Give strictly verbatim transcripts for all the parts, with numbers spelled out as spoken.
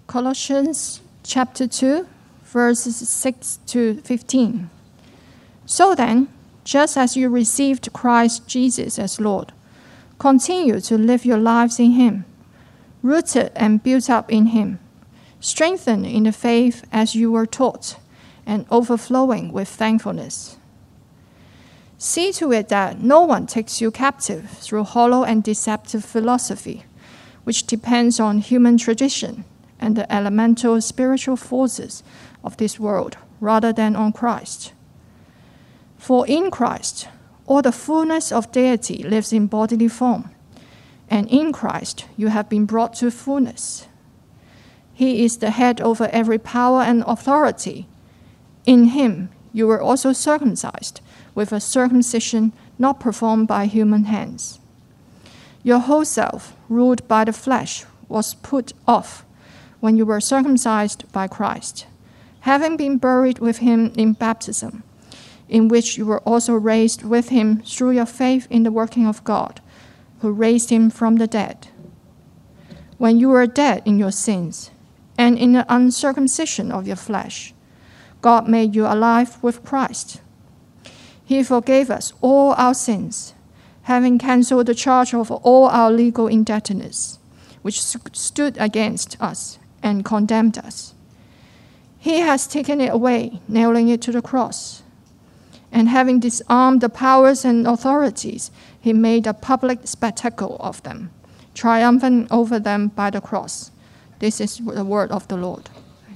Colossians chapter two, verses six to fifteen. So then, just as you received Christ Jesus as Lord, continue to live your lives in Him, rooted and built up in Him, strengthened in the faith as you were taught, and overflowing with thankfulness. See to it that no one takes you captive through hollow and deceptive philosophy, which depends on human tradition and the elemental spiritual forces of this world, rather than on Christ. For in Christ, all the fullness of deity lives in bodily form, and in Christ you have been brought to fullness. He is the head over every power and authority. In Him you were also circumcised, with a circumcision not performed by human hands. Your whole self, ruled by the flesh, was put off when you were circumcised by Christ, having been buried with Him in baptism, in which you were also raised with Him through your faith in the working of God, who raised Him from the dead. When you were dead in your sins and in the uncircumcision of your flesh, God made you alive with Christ. He forgave us all our sins, having cancelled the charge of all our legal indebtedness, which stood against us and condemned us. He has taken it away, nailing it to the cross. And having disarmed the powers and authorities, He made a public spectacle of them, triumphing over them by the cross. This is the word of the Lord.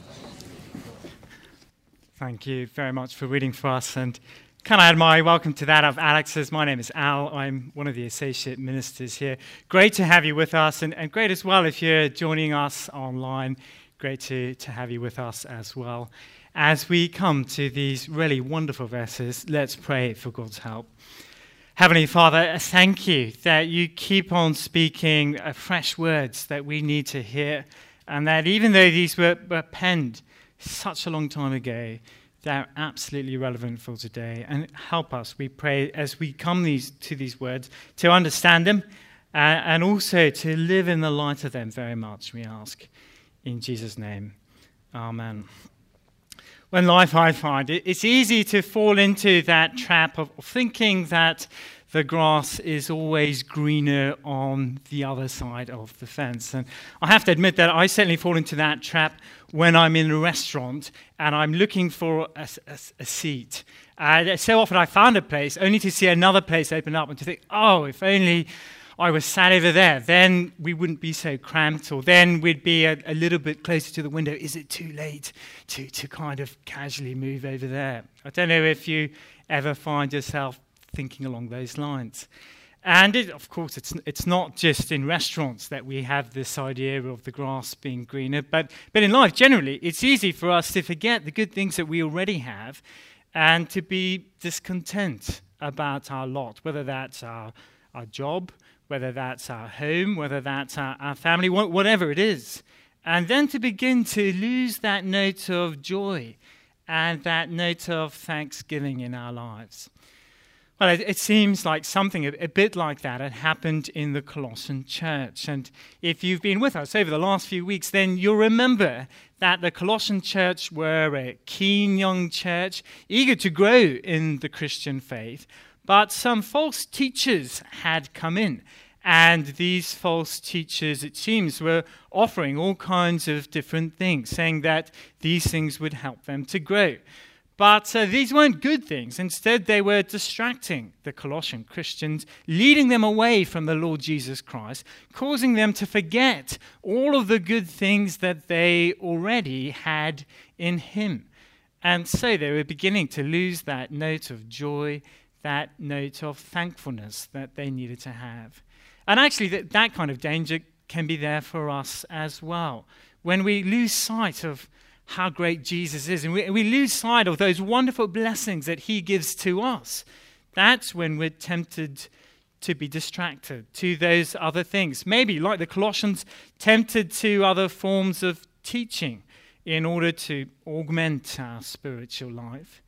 Thank you very much for reading for us. And can I add my welcome to that of Alex's? My name is Al. I'm one of the associate ministers here. Great to have you with us, and, and great as well if you're joining us online. Great to, to have you with us as well. As we come to these really wonderful verses, let's pray for God's help. Heavenly Father, thank you that you keep on speaking uh, fresh words that we need to hear, and that even though these were, were penned such a long time ago, they're absolutely relevant for today. And help us, we pray, as we come these, to these words, to understand them uh, and also to live in the light of them very much, we ask. In Jesus' name, amen. When life, I find, it, it's easy to fall into that trap of thinking that the grass is always greener on the other side of the fence. And I have to admit that I certainly fall into that trap when I'm in a restaurant and I'm looking for a, a, a seat. Uh, so often I found a place only to see another place open up and to think, oh, if only I was sat over there, then we wouldn't be so cramped, or then we'd be a, a little bit closer to the window. Is it too late to, to kind of casually move over there? I don't know if you ever find yourself thinking along those lines. And it, of course, it's it's not just in restaurants that we have this idea of the grass being greener, but, but in life generally, it's easy for us to forget the good things that we already have and to be discontent about our lot, whether that's our, our job, whether that's our home, whether that's our, our family, wh- whatever it is. And then to begin to lose that note of joy and that note of thanksgiving in our lives. Well, it, it seems like something a, a bit like that had happened in the Colossian church. And if you've been with us over the last few weeks, then you'll remember that the Colossian church were a keen young church, eager to grow in the Christian faith. But some false teachers had come in. And these false teachers, it seems, were offering all kinds of different things, saying that these things would help them to grow. But uh, these weren't good things. Instead, they were distracting the Colossian Christians, leading them away from the Lord Jesus Christ, causing them to forget all of the good things that they already had in Him. And so they were beginning to lose that note of joy, that note of thankfulness that they needed to have. And actually, that, that kind of danger can be there for us as well. When we lose sight of how great Jesus is, and we, we lose sight of those wonderful blessings that He gives to us, that's when we're tempted to be distracted to those other things. Maybe, like the Colossians, tempted to other forms of teaching in order to augment our spiritual life.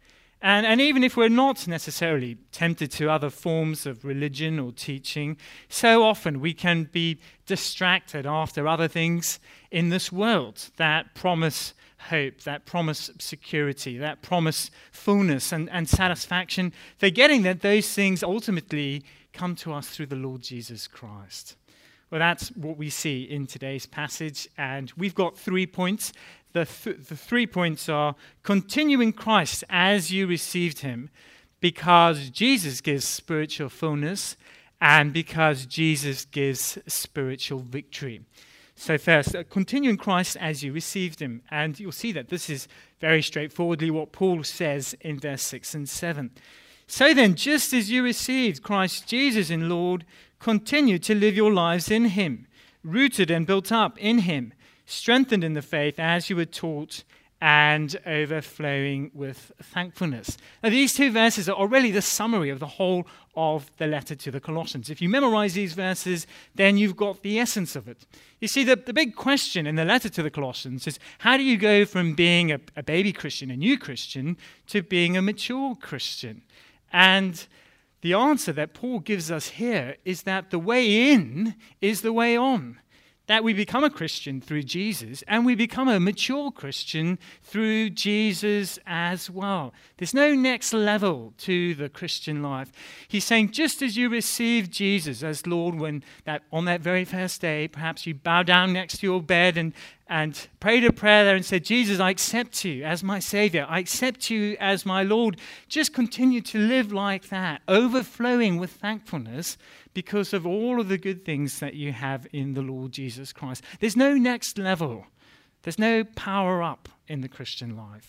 And, and even if we're not necessarily tempted to other forms of religion or teaching, so often we can be distracted after other things in this world that promise hope, that promise security, that promise fullness and, and satisfaction, forgetting that those things ultimately come to us through the Lord Jesus Christ. Well, that's what we see in today's passage, and we've got three points. The, th- the three points are: continue in Christ as you received him, because Jesus gives spiritual fullness, and because Jesus gives spiritual victory. So first, uh, continue in Christ as you received him. And you'll see that this is very straightforwardly what Paul says in verse six and seven. So then, just as you received Christ Jesus in Lord, continue to live your lives in him, rooted and built up in him, strengthened in the faith as you were taught, and overflowing with thankfulness. Now, these two verses are really the summary of the whole of the letter to the Colossians. If you memorize these verses, then you've got the essence of it. You see, the, the big question in the letter to the Colossians is, how do you go from being a, a baby Christian, a new Christian, to being a mature Christian? And the answer that Paul gives us here is that the way in is the way on. That we become a Christian through Jesus, and we become a mature Christian through Jesus as well. There's no next level to the Christian life. He's saying, just as you received Jesus as Lord when that on that very first day, perhaps you bow down next to your bed and, and prayed a prayer there and said, Jesus, I accept you as my Savior. I accept you as my Lord. Just continue to live like that, overflowing with thankfulness, because of all of the good things that you have in the Lord Jesus Christ. There's no next level. There's no power up in the Christian life.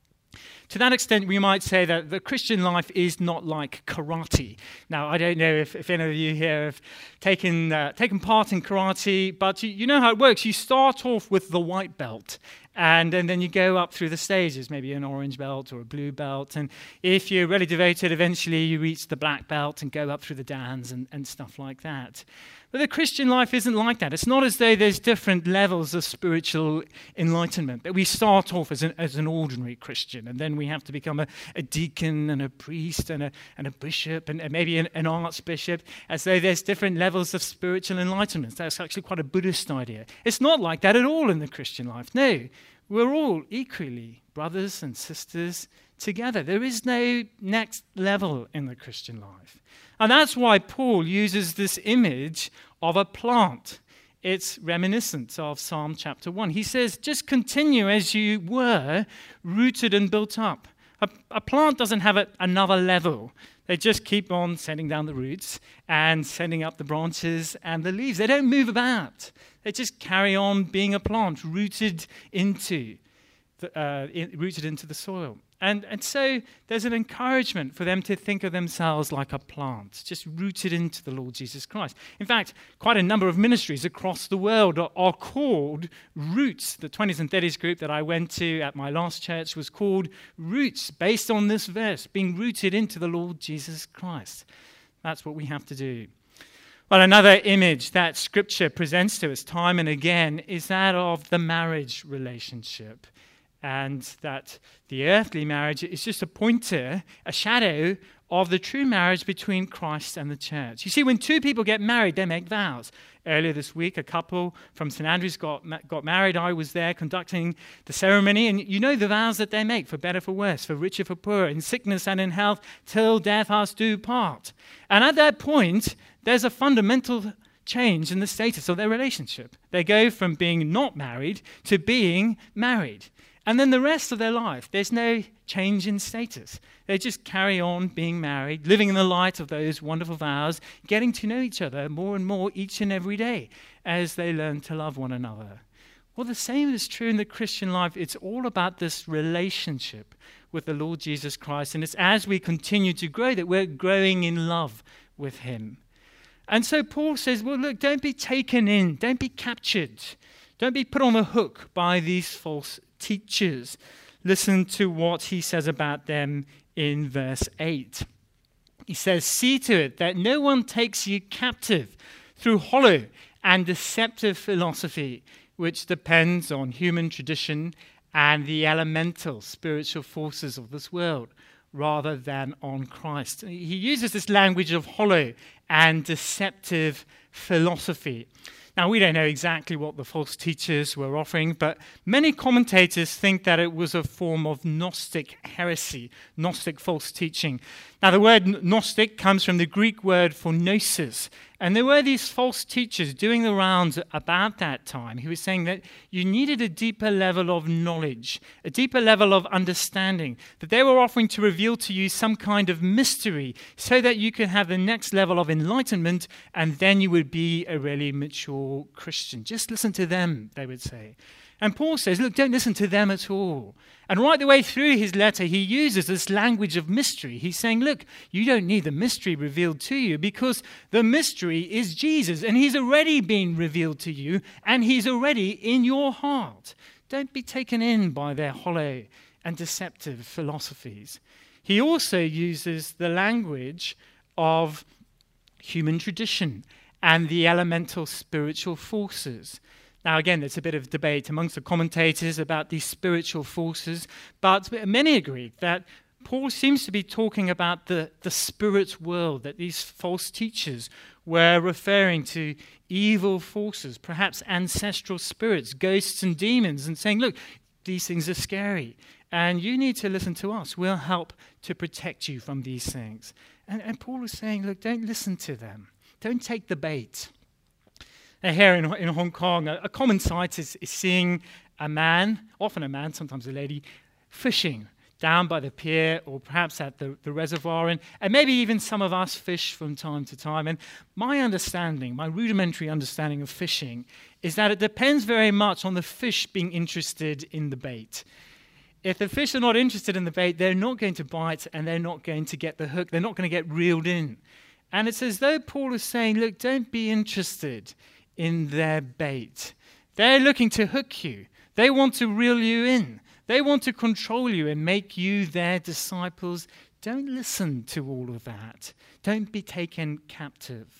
To that extent, we might say that the Christian life is not like karate. Now, I don't know if, if any of you here have taken uh, taken part in karate, but you, you know how it works. You start off with the white belt, and, and then you go up through the stages, maybe an orange belt or a blue belt. And if you're really devoted, eventually you reach the black belt and go up through the dans and, and stuff like that. But the Christian life isn't like that. It's not as though there's different levels of spiritual enlightenment, that we start off as an, as an ordinary Christian, and then we have to become a, a deacon and a priest and a, and a bishop and, and maybe an, an archbishop, as though there's different levels of spiritual enlightenment. That's actually quite a Buddhist idea. It's not like that at all in the Christian life. No, we're all equally brothers and sisters together. There is no next level in the Christian life. And that's why Paul uses this image of a plant. It's reminiscent of Psalm chapter one. He says, just continue as you were, rooted and built up. A, a plant doesn't have a, another level. They just keep on sending down the roots and sending up the branches and the leaves. They don't move about. They just carry on being a plant rooted into the, uh, in, rooted into the soil. And, and so there's an encouragement for them to think of themselves like a plant, just rooted into the Lord Jesus Christ. In fact, quite a number of ministries across the world are, are called Roots. The twenties and thirties group that I went to at my last church was called Roots, based on this verse, being rooted into the Lord Jesus Christ. That's what we have to do. Well, another image that Scripture presents to us time and again is that of the marriage relationship. And that the earthly marriage is just a pointer, a shadow of the true marriage between Christ and the church. You see, when two people get married, they make vows. Earlier this week, a couple from Saint Andrews got, got married. I was there conducting the ceremony. And you know the vows that they make, for better, for worse, for richer, for poorer, in sickness and in health, till death us do part. And at that point, there's a fundamental change in the status of their relationship. They go from being not married to being married. And then the rest of their life, there's no change in status. They just carry on being married, living in the light of those wonderful vows, getting to know each other more and more each and every day as they learn to love one another. Well, the same is true in the Christian life. It's all about this relationship with the Lord Jesus Christ. And it's as we continue to grow that we're growing in love with him. And so Paul says, well, look, don't be taken in. Don't be captured. Don't be put on the hook by these false teachers. Listen to what he says about them in verse eight. He says, see to it that no one takes you captive through hollow and deceptive philosophy, which depends on human tradition and the elemental spiritual forces of this world, rather than on Christ. He uses this language of hollow and deceptive philosophy. Now, we don't know exactly what the false teachers were offering, but many commentators think that it was a form of Gnostic heresy, Gnostic false teaching. Now, the word Gnostic comes from the Greek word for gnosis, and there were these false teachers doing the rounds about that time who were saying that you needed a deeper level of knowledge, a deeper level of understanding, that they were offering to reveal to you some kind of mystery so that you could have the next level of enlightenment, and then you would be a really mature Christian. Just listen to them, they would say. And Paul says, look, don't listen to them at all. And right the way through his letter, he uses this language of mystery. He's saying, look, you don't need the mystery revealed to you because the mystery is Jesus, and he's already been revealed to you, and he's already in your heart. Don't be taken in by their hollow and deceptive philosophies. He also uses the language of human tradition and the elemental spiritual forces. Now, again, there's a bit of debate amongst the commentators about these spiritual forces, but many agree that Paul seems to be talking about the, the spirit world, that these false teachers were referring to evil forces, perhaps ancestral spirits, ghosts and demons, and saying, look, these things are scary, and you need to listen to us. We'll help to protect you from these things. And, and Paul is saying, look, don't listen to them. Don't take the bait. Now, here in, in Hong Kong, a, a common sight is, is seeing a man, often a man, sometimes a lady, fishing down by the pier or perhaps at the, the reservoir, and, and maybe even some of us fish from time to time. And my understanding, my rudimentary understanding of fishing, is that it depends very much on the fish being interested in the bait. If the fish are not interested in the bait, they're not going to bite and they're not going to get the hook. They're not going to get reeled in. And it's as though Paul is saying, look, don't be interested in their bait. They're looking to hook you. They want to reel you in. They want to control you and make you their disciples. Don't listen to all of that. Don't be taken captive.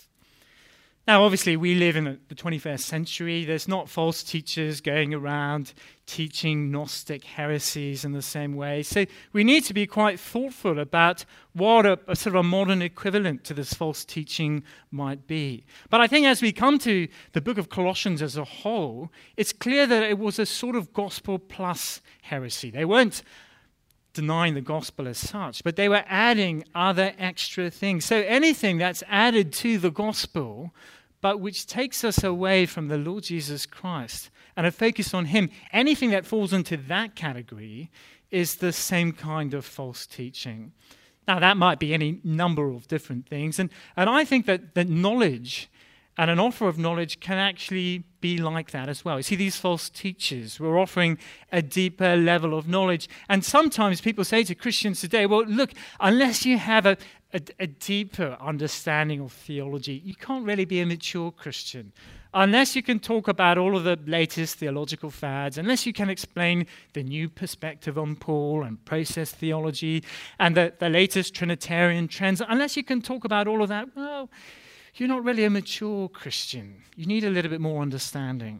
Now, obviously, we live in the twenty-first century. There's not false teachers going around teaching Gnostic heresies in the same way. So we need to be quite thoughtful about what a, a sort of a modern equivalent to this false teaching might be. But I think as we come to the book of Colossians as a whole, it's clear that it was a sort of gospel plus heresy. They weren't denying the gospel as such, but they were adding other extra things. So anything that's added to the gospel, but which takes us away from the Lord Jesus Christ and a focus on him, anything that falls into that category is the same kind of false teaching. Now, that might be any number of different things, and, and I think that, that knowledge and an offer of knowledge can actually be like that as well. You see, these false teachers were offering a deeper level of knowledge. And sometimes people say to Christians today, well, look, unless you have a, a, a deeper understanding of theology, you can't really be a mature Christian. Unless you can talk about all of the latest theological fads, unless you can explain the new perspective on Paul and process theology and the, the latest Trinitarian trends, unless you can talk about all of that, well, you're not really a mature Christian. You need a little bit more understanding.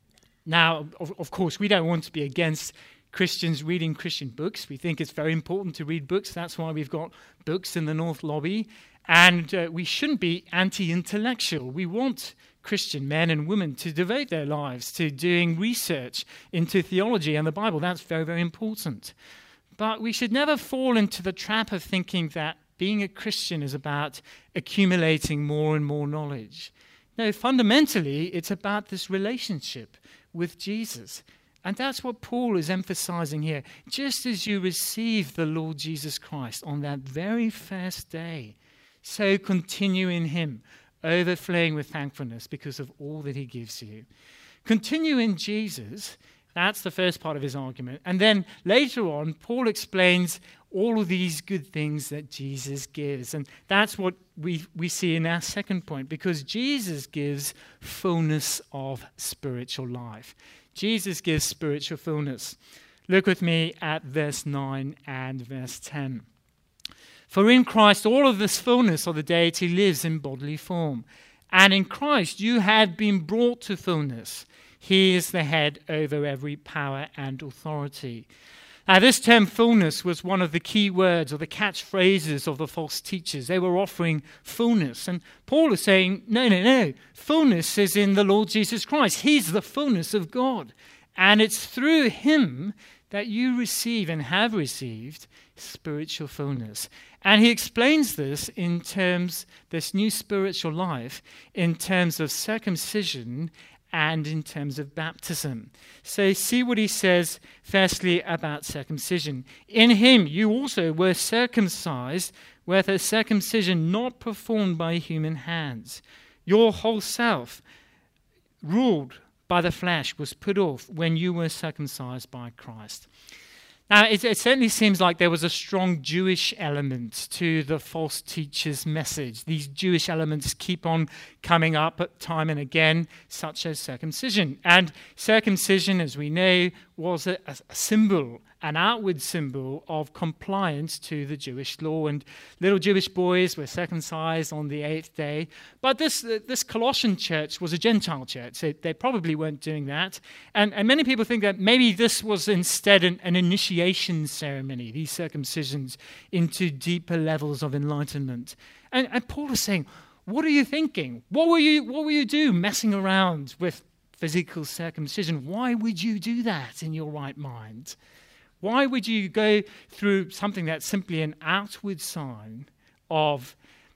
Now, of, of course, we don't want to be against Christians reading Christian books. We think it's very important to read books. That's why we've got books in the North Lobby. And uh, we shouldn't be anti-intellectual. We want Christian men and women to devote their lives to doing research into theology and the Bible. That's very, very important. But we should never fall into the trap of thinking that being a Christian is about accumulating more and more knowledge. No, fundamentally, it's about this relationship with Jesus. And that's what Paul is emphasizing here. Just as you receive the Lord Jesus Christ on that very first day, so continue in him, overflowing with thankfulness because of all that he gives you. Continue in Jesus. That's the first part of his argument. And then later on, Paul explains all of these good things that Jesus gives. And that's what we, we see in our second point, because Jesus gives fullness of spiritual life. Jesus gives spiritual fullness. Look with me at verse nine and verse ten. For in Christ all of this fullness of the deity lives in bodily form. And in Christ you have been brought to fullness. He is the head over every power and authority. Uh, this term fullness was one of the key words or the catchphrases of the false teachers. They were offering fullness. And Paul is saying, no, no, no. Fullness is in the Lord Jesus Christ. He's the fullness of God. And it's through him that you receive and have received spiritual fullness. And he explains this in terms, this new spiritual life, in terms of circumcision and in terms of baptism. So see what he says firstly about circumcision. In him you also were circumcised with a circumcision not performed by human hands. Your whole self, ruled by the flesh, was put off when you were circumcised by Christ. Now, it, it certainly seems like there was a strong Jewish element to the false teacher's message. These Jewish elements keep on coming up at time and again, such as circumcision. And circumcision, as we know, was a, a symbol, an outward symbol of compliance to the Jewish law. And little Jewish boys were circumcised on the eighth day. But this uh, this Colossian church was a Gentile church. So they probably weren't doing that. And, and many people think that maybe this was instead an, an initiation ceremony, these circumcisions into deeper levels of enlightenment. And, and Paul is saying, what are you thinking? What will you, what will you do messing around with physical circumcision? Why would you do that in your right mind? Why would you go through something that's simply an outward sign of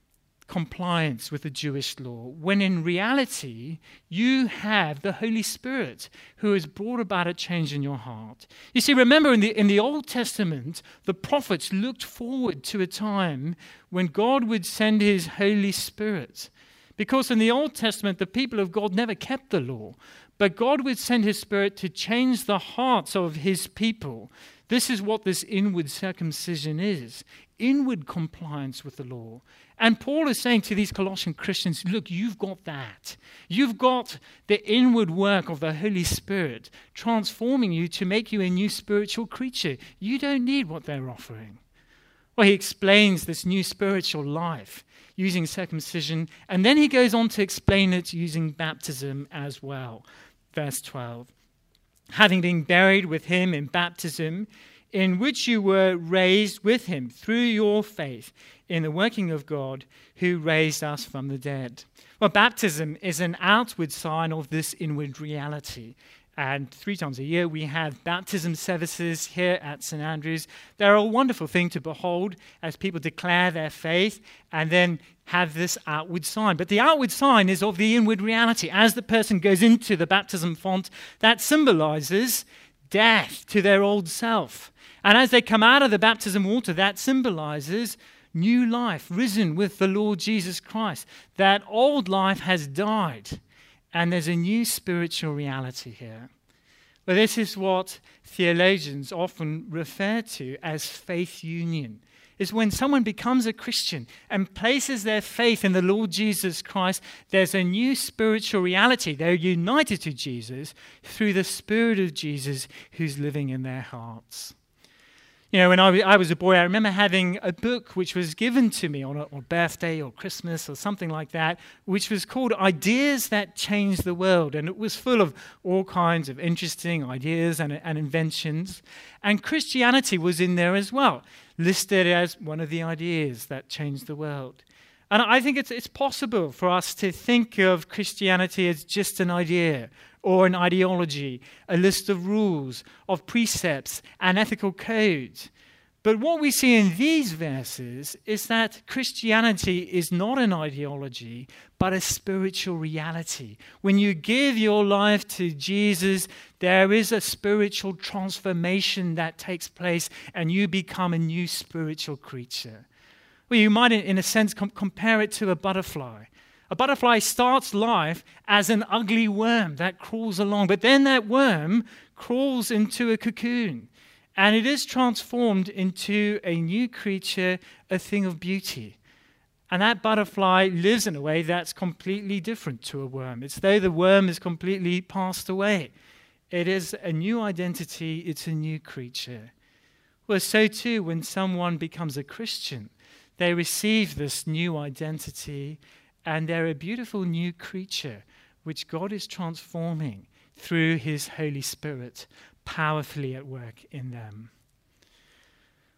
compliance with the Jewish law, when in reality you have the Holy Spirit who has brought about a change in your heart? You see, remember in the, in the Old Testament, the prophets looked forward to a time when God would send his Holy Spirit. Because in the Old Testament, the people of God never kept the law. But God would send his Spirit to change the hearts of his people. This is what this inward circumcision is. Inward compliance with the law. And Paul is saying to these Colossian Christians, look, you've got that. You've got the inward work of the Holy Spirit transforming you to make you a new spiritual creature. You don't need what they're offering. Well, he explains this new spiritual life using circumcision, and then he goes on to explain it using baptism as well. Verse twelve, having been buried with him in baptism, in which you were raised with him through your faith in the working of God who raised us from the dead. Well, baptism is an outward sign of this inward reality. And three times a year we have baptism services here at Saint Andrews. They're a wonderful thing to behold as people declare their faith and then have this outward sign. But the outward sign is of the inward reality. As the person goes into the baptism font, that symbolizes death to their old self. And as they come out of the baptism water, that symbolizes new life, risen with the Lord Jesus Christ. That old life has died. And there's a new spiritual reality here. But this is what theologians often refer to as faith union. Is when someone becomes a Christian and places their faith in the Lord Jesus Christ, there's a new spiritual reality. They're united to Jesus through the Spirit of Jesus who's living in their hearts. You know, when I, I was a boy, I remember having a book which was given to me on a on birthday or Christmas or something like that, which was called Ideas That Change the World. And it was full of all kinds of interesting ideas and, and inventions. And Christianity was in there as well, listed as one of the ideas that changed the world. And I think it's it's possible for us to think of Christianity as just an idea or an ideology, a list of rules, of precepts and ethical codes. But what we see in these verses is that Christianity is not an ideology, but a spiritual reality. When you give your life to Jesus, there is a spiritual transformation that takes place and you become a new spiritual creature. Well, you might, in a sense, com- compare it to a butterfly. A butterfly starts life as an ugly worm that crawls along, but then that worm crawls into a cocoon, and it is transformed into a new creature, a thing of beauty. And that butterfly lives in a way that's completely different to a worm. It's though the worm is completely passed away. It is a new identity, it's a new creature. Well, so too, when someone becomes a Christian, they receive this new identity, and they're a beautiful new creature which God is transforming through his Holy Spirit, powerfully at work in them.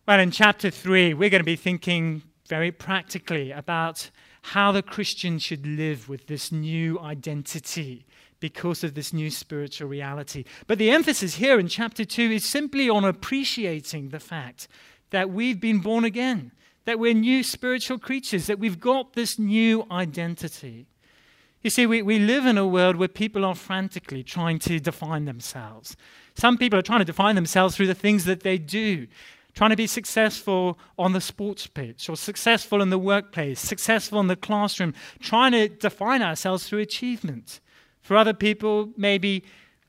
Well, in chapter three, we're going to be thinking very practically about how the Christian should live with this new identity because of this new spiritual reality. But the emphasis here in chapter two is simply on appreciating the fact that we've been born again, that we're new spiritual creatures, that we've got this new identity. You see, we, we live in a world where people are frantically trying to define themselves. Some people are trying to define themselves through the things that they do, trying to be successful on the sports pitch or successful in the workplace, successful in the classroom, trying to define ourselves through achievement. For other people, maybe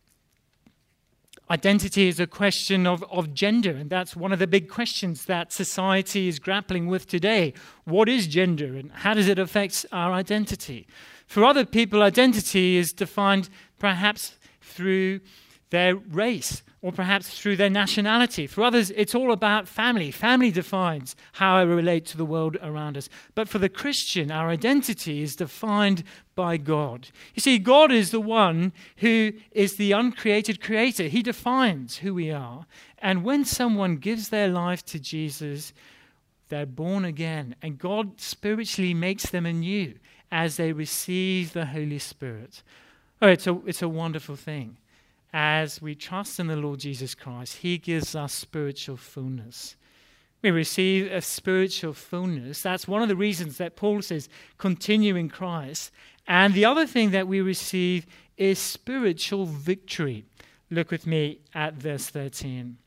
identity is a question of, of gender, and that's one of the big questions that society is grappling with today. What is gender, and how does it affect our identity? For other people, identity is defined perhaps through their race or perhaps through their nationality. For others, it's all about family. Family defines how I relate to the world around us. But for the Christian, our identity is defined by God. You see, God is the one who is the uncreated creator. He defines who we are. And when someone gives their life to Jesus, they're born again. And God spiritually makes them anew as they receive the Holy Spirit. Oh, it's a, it's a wonderful thing. As we trust in the Lord Jesus Christ, he gives us spiritual fullness. We receive a spiritual fullness. That's one of the reasons that Paul says, continue in Christ. And the other thing that we receive is spiritual victory. Look with me at verse thirteen.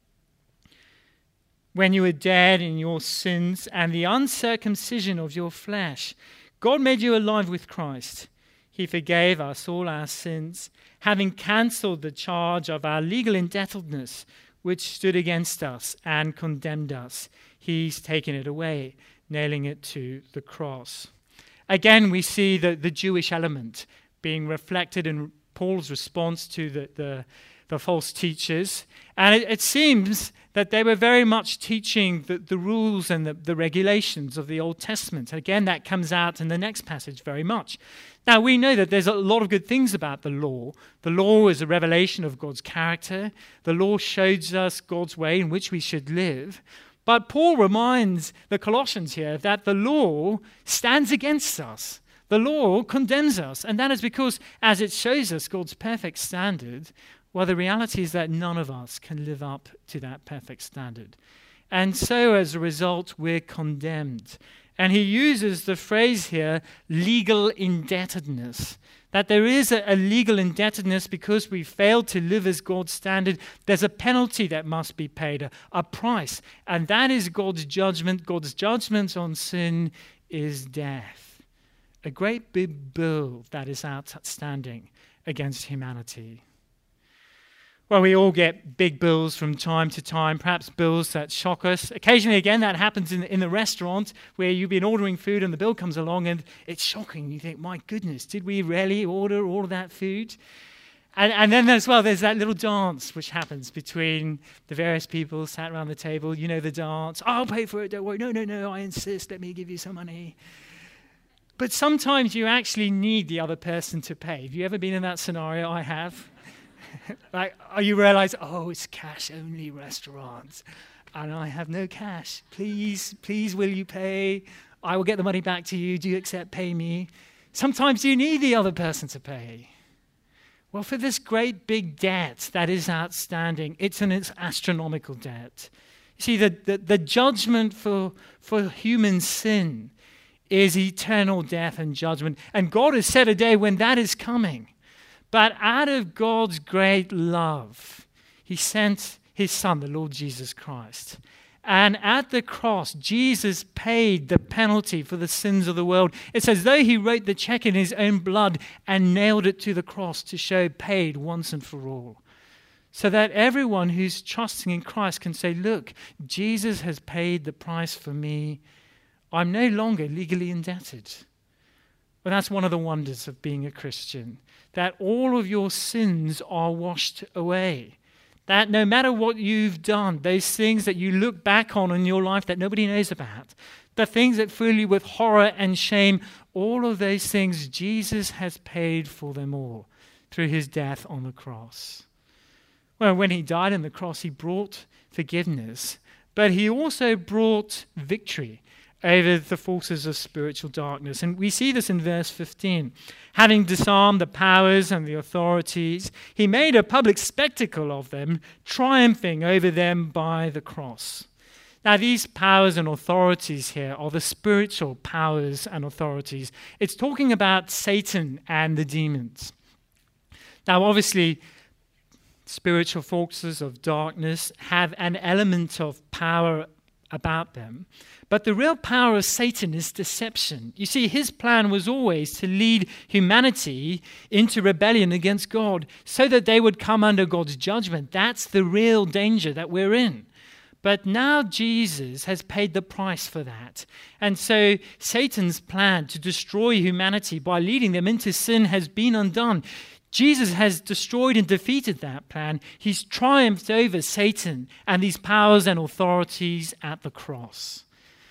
When you were dead in your sins and the uncircumcision of your flesh, God made you alive with Christ. He forgave us all our sins, having cancelled the charge of our legal indebtedness, which stood against us and condemned us. He's taken it away, nailing it to the cross. Again, we see the, the Jewish element being reflected in Paul's response to the, the, the false teachers. And it, it seems that they were very much teaching the, the rules and the, the regulations of the Old Testament. Again, that comes out in the next passage very much. Now, we know that there's a lot of good things about the law. The law is a revelation of God's character. The law shows us God's way in which we should live. But Paul reminds the Colossians here that the law stands against us. The law condemns us. And that is because, as it shows us God's perfect standard, well, the reality is that none of us can live up to that perfect standard. And so, as a result, we're condemned. And he uses the phrase here, legal indebtedness, that there is a, a legal indebtedness because we failed to live as God's standard. There's a penalty that must be paid, a, a price, and that is God's judgment. God's judgment on sin is death, a great big bill that is outstanding against humanity. Well, we all get big bills from time to time, perhaps bills that shock us. Occasionally, again, that happens in the, in the restaurant where you've been ordering food and the bill comes along and it's shocking. You think, my goodness, did we really order all of that food? And, and then as well, there's that little dance which happens between the various people sat around the table. You know the dance. I'll pay for it, don't worry. No, no, no, I insist. Let me give you some money. But sometimes you actually need the other person to pay. Have you ever been in that scenario? I have. Like, oh, you realize, oh, it's cash-only restaurants, and I have no cash. Please, please, will you pay? I will get the money back to you. Do you accept pay me? Sometimes you need the other person to pay. Well, for this great big debt that is outstanding, it's an it's astronomical debt. You see, the, the, the judgment for, for human sin is eternal death and judgment, and God has set a day when that is coming. But out of God's great love, he sent his Son, the Lord Jesus Christ. And at the cross, Jesus paid the penalty for the sins of the world. It's as though he wrote the check in his own blood and nailed it to the cross to show paid once and for all. So that everyone who's trusting in Christ can say, look, Jesus has paid the price for me. I'm no longer legally indebted. Well, that's one of the wonders of being a Christian, that all of your sins are washed away. That no matter what you've done, those things that you look back on in your life that nobody knows about, the things that fill you with horror and shame, all of those things, Jesus has paid for them all through his death on the cross. Well, when he died on the cross, he brought forgiveness, but he also brought victory over the forces of spiritual darkness. And we see this in verse fifteen. Having disarmed the powers and the authorities, he made a public spectacle of them, triumphing over them by the cross. Now, these powers and authorities here are the spiritual powers and authorities. It's talking about Satan and the demons. Now, obviously, spiritual forces of darkness have an element of power about them. But the real power of Satan is deception. You see, his plan was always to lead humanity into rebellion against God so that they would come under God's judgment. That's the real danger that we're in. But now Jesus has paid the price for that. And so Satan's plan to destroy humanity by leading them into sin has been undone. Jesus has destroyed and defeated that plan. He's triumphed over Satan and these powers and authorities at the cross.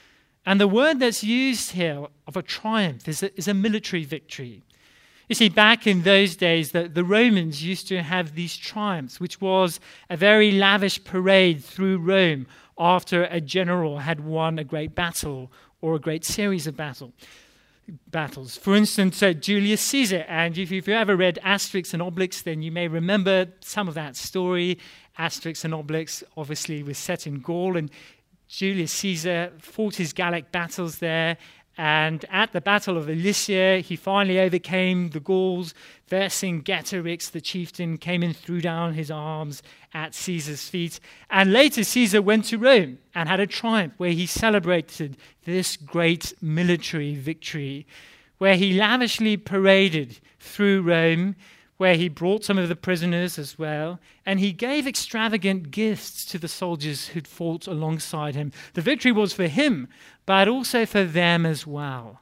And the word that's used here of a triumph is a, is a military victory. You see, back in those days, the, the Romans used to have these triumphs, which was a very lavish parade through Rome after a general had won a great battle or a great series of battle. battles. For instance, uh, Julius Caesar, and if you've ever read Asterix and Obelix, then you may remember some of that story. Asterix and Obelix obviously was set in Gaul, and Julius Caesar fought his Gallic battles there, and at the Battle of Elysia, he finally overcame the Gauls. Vercingetorix, the chieftain, came and threw down his arms at Caesar's feet. And later, Caesar went to Rome and had a triumph where he celebrated this great military victory, where he lavishly paraded through Rome, where he brought some of the prisoners as well, and he gave extravagant gifts to the soldiers who'd fought alongside him. The victory was for him, but also for them as well.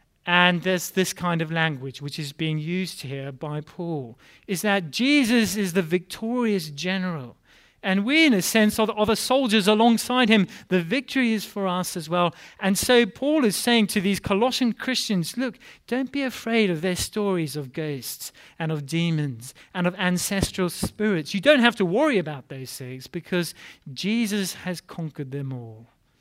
And there's this kind of language which is being used here by Paul, is that Jesus is the victorious general. And we, in a sense, are the, are the soldiers alongside him. The victory is for us as well. And so Paul is saying to these Colossian Christians, look, don't be afraid of their stories of ghosts and of demons and of ancestral spirits. You don't have to worry about those things because Jesus has conquered them all.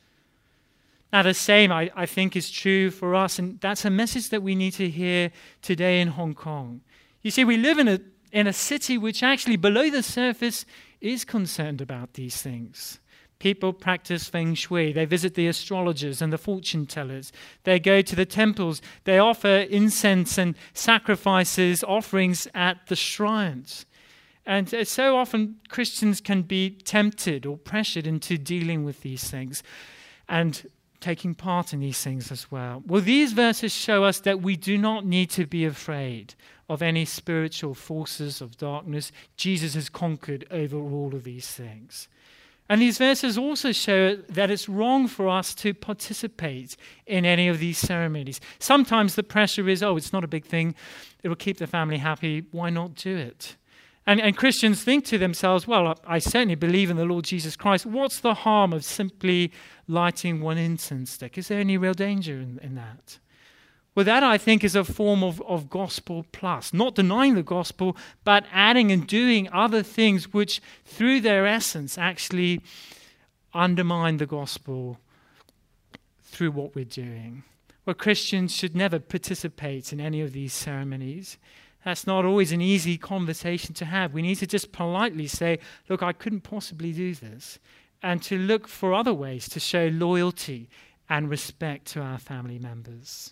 Now, the same, I, I think, is true for us. And that's a message that we need to hear today in Hong Kong. You see, we live in a in a city which actually, below the surface, is concerned about these things. People practice feng shui. They visit the astrologers and the fortune tellers. They go to the temples. They offer incense and sacrifices, offerings at the shrines. And so often Christians can be tempted or pressured into dealing with these things and taking part in these things as well. Well, these verses show us that we do not need to be afraid of any spiritual forces of darkness. Jesus has conquered over all of these things. And these verses also show that it's wrong for us to participate in any of these ceremonies. Sometimes the pressure is, oh, it's not a big thing. It will keep the family happy. Why not do it? And, and Christians think to themselves, well, I certainly believe in the Lord Jesus Christ. What's the harm of simply lighting one incense stick? Is there any real danger in, in that? Well, that, I think, is a form of, of gospel plus. Not denying the gospel, but adding and doing other things which, through their essence, actually undermine the gospel through what we're doing. Well, Christians should never participate in any of these ceremonies. That's not always an easy conversation to have. We need to just politely say, look, I couldn't possibly do this. And to look for other ways to show loyalty and respect to our family members.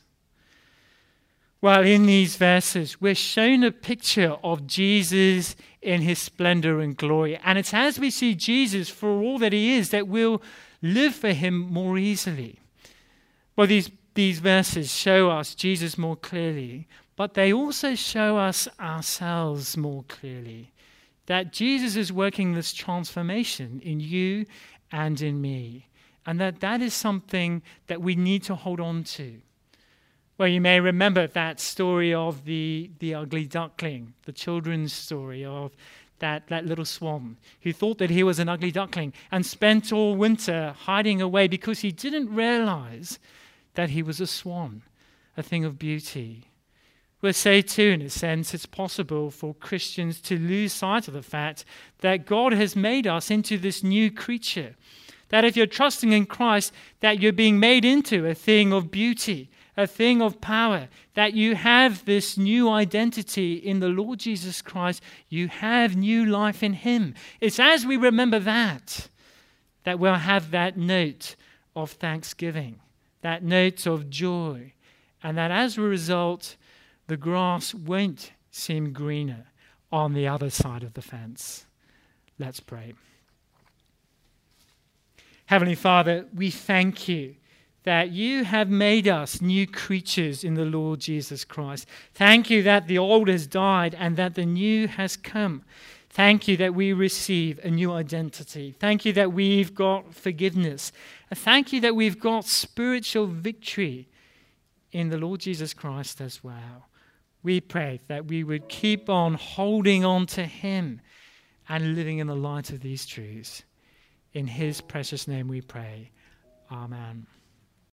Well, in these verses, we're shown a picture of Jesus in his splendor and glory. And it's as we see Jesus for all that he is that we'll live for him more easily. Well, these, these verses show us Jesus more clearly, but they also show us ourselves more clearly. That Jesus is working this transformation in you and in me. And that that is something that we need to hold on to. Well, you may remember that story of the, the ugly duckling, the children's story of that, that little swan who thought that he was an ugly duckling and spent all winter hiding away because he didn't realize that he was a swan, a thing of beauty. We'll say too, in a sense, it's possible for Christians to lose sight of the fact that God has made us into this new creature, That if you're trusting in Christ, that you're being made into a thing of beauty, a thing of power, that you have this new identity in the Lord Jesus Christ. You have new life in him. It's as we remember that, that we'll have that note of thanksgiving, that note of joy, and that as a result, the grass won't seem greener on the other side of the fence. Let's pray. Heavenly Father, we thank you that you have made us new creatures in the Lord Jesus Christ. Thank you that the old has died and that the new has come. Thank you that we receive a new identity. Thank you that we've got forgiveness. And thank you that we've got spiritual victory in the Lord Jesus Christ as well. We pray that we would keep on holding on to him and living in the light of these truths. In his precious name we pray. Amen.